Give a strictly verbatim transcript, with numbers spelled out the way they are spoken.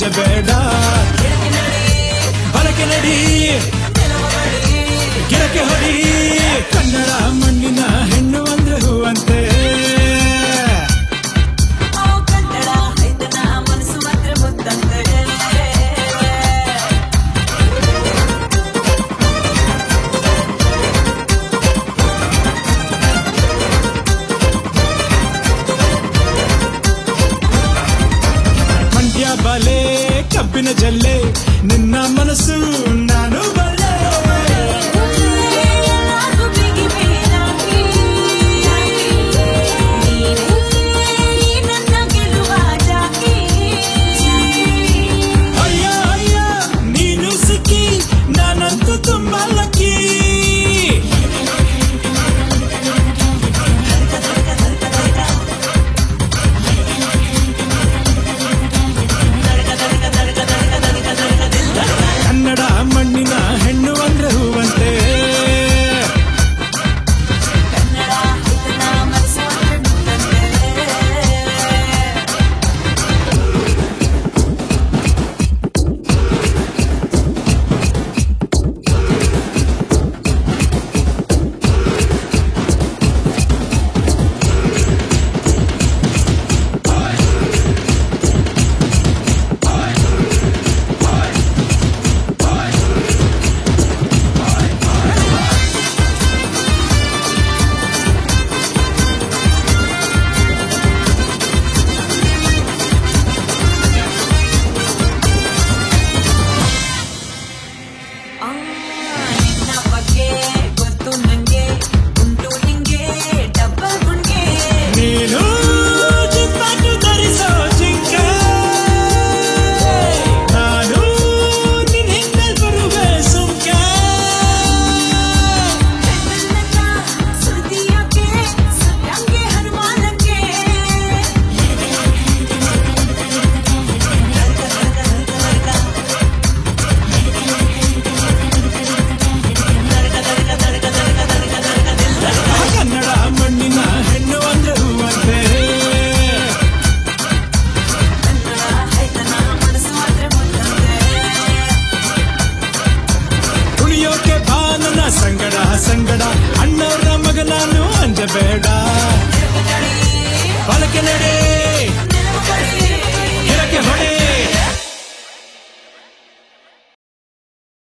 ಅಂಜಬೇಡ ಬಲಕೆ ನಡಿ ಗಿಡಕ್ಕೆ ಹೊಡಿ ಕನ್ನಡ ಮಣ್ಣಿನ ಹೆಣ್ಣು ಅಂದ್ರೆ ಹೂವಂತೆ ಬಲೆ ಕಬ್ಬಿನ ಜಲ್ಲೆ ನಿನ್ನ ಮನಸ್ಸು ನಾನು ಬಲ್ಲೆ ಅಯ್ಯ ಅಯ್ಯ ನೀನು ಸಿಕ್ಕಿ ನಾನಂತೂ ತುಂಬಾ ಲಕ್ಕಿ ಮಣ್ಣಿನ ಹೆಣ್ಣು ಅಂದ್ರೆ ಹೂವಂತೆ ಸಂಗಡ ಸಂಗಡ ಅಣ್ಣವರ ಮಗ ನಾನು ಅಂಜಬೇಡ ಬಲಕೆ ನಡೆ